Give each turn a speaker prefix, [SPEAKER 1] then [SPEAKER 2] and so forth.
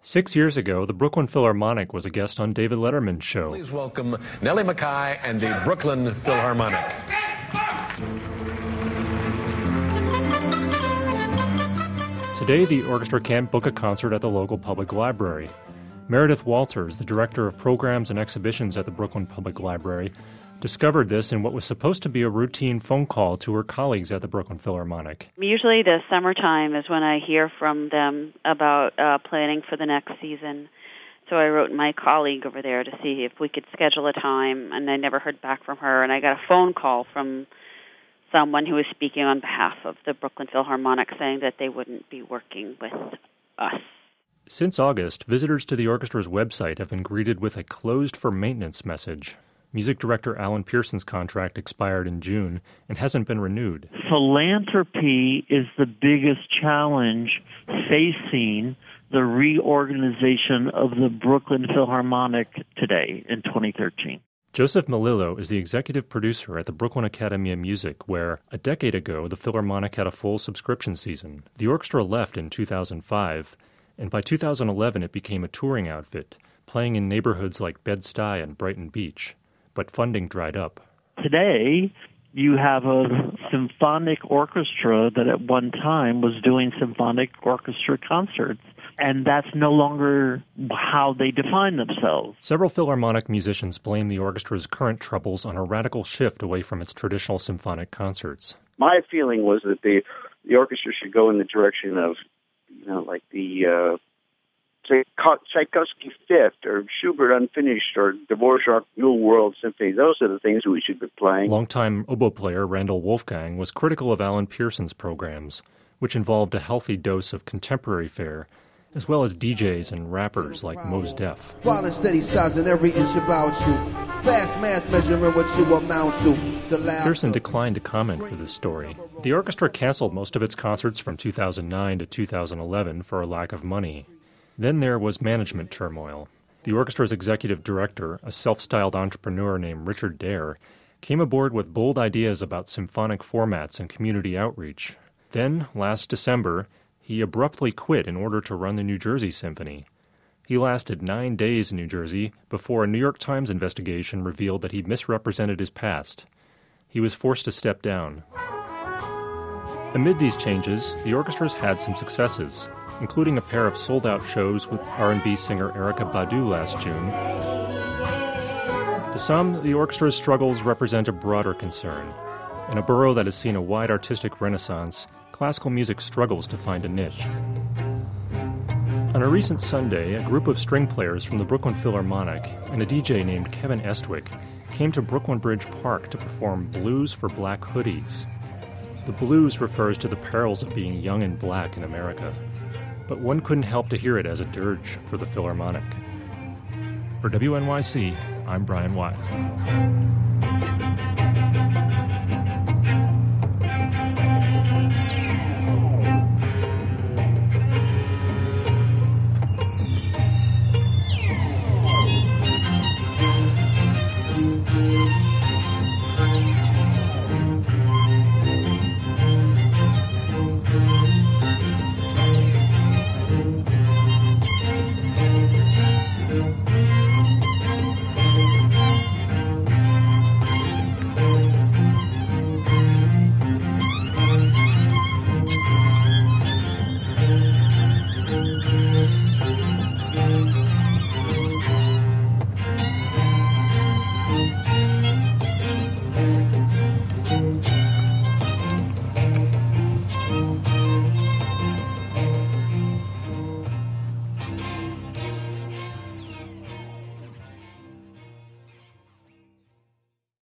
[SPEAKER 1] 6 years ago, the Brooklyn Philharmonic was a guest on David Letterman's show.
[SPEAKER 2] Please welcome Nellie McKay and the Brooklyn Philharmonic.
[SPEAKER 1] Today, the orchestra can't book a concert at the local public library. Meredith Walters, the director of programs and exhibitions at the Brooklyn Public Library, discovered this in what was supposed to be a routine phone call to her colleagues at the Brooklyn Philharmonic.
[SPEAKER 3] Usually the summertime is when I hear from them about planning for the next season. So I wrote my colleague over there to see if we could schedule a time, and I never heard back from her. And I got a phone call from someone who was speaking on behalf of the Brooklyn Philharmonic saying that they wouldn't be working with us.
[SPEAKER 1] Since August, visitors to the orchestra's website have been greeted with a closed for maintenance message. Music director Alan Pearson's contract expired in June and hasn't been renewed.
[SPEAKER 4] Philanthropy is the biggest challenge facing the reorganization of the Brooklyn Philharmonic today in 2013.
[SPEAKER 1] Joseph Melillo is the executive producer at the Brooklyn Academy of Music, where, a decade ago, the Philharmonic had a full subscription season. The orchestra left in 2005, and by 2011 it became a touring outfit, playing in neighborhoods like Bed-Stuy and Brighton Beach. But funding dried up.
[SPEAKER 4] Today, you have a symphonic orchestra that at one time was doing symphonic orchestra concerts, and that's no longer how they define themselves.
[SPEAKER 1] Several Philharmonic musicians blame the orchestra's current troubles on a radical shift away from its traditional symphonic concerts.
[SPEAKER 5] My feeling was that the orchestra should go in the direction of, like the Tchaikovsky Fifth or Schubert Unfinished or Dvorak New World Symphony. Those are the things we should be playing.
[SPEAKER 1] Longtime oboe player Randall Wolfgang was critical of Alan Pearson's programs, which involved a healthy dose of contemporary fare, as well as DJs and rappers like Mos Def.
[SPEAKER 6] While in steady size in every inch about you, fast math measuring what you amount to.
[SPEAKER 1] Pearson declined to comment for this story. The orchestra canceled most of its concerts from 2009 to 2011 for a lack of money. Then there was management turmoil. The orchestra's executive director, a self-styled entrepreneur named Richard Dare, came aboard with bold ideas about symphonic formats and community outreach. Then, last December, he abruptly quit in order to run the New Jersey Symphony. He lasted 9 days in New Jersey before a New York Times investigation revealed that he misrepresented his past. He was forced to step down. Amid these changes, the orchestra's had some successes, including a pair of sold-out shows with R&B singer Erykah Badu last June. To some, the orchestra's struggles represent a broader concern. In a borough that has seen a wide artistic renaissance, classical music struggles to find a niche. On a recent Sunday, a group of string players from the Brooklyn Philharmonic and a DJ named Kevin Estwick came to Brooklyn Bridge Park to perform Blues for Black Hoodies. The blues refers to the perils of being young and black in America, but one couldn't help to hear it as a dirge for the Philharmonic. For WNYC, I'm Brian Wise.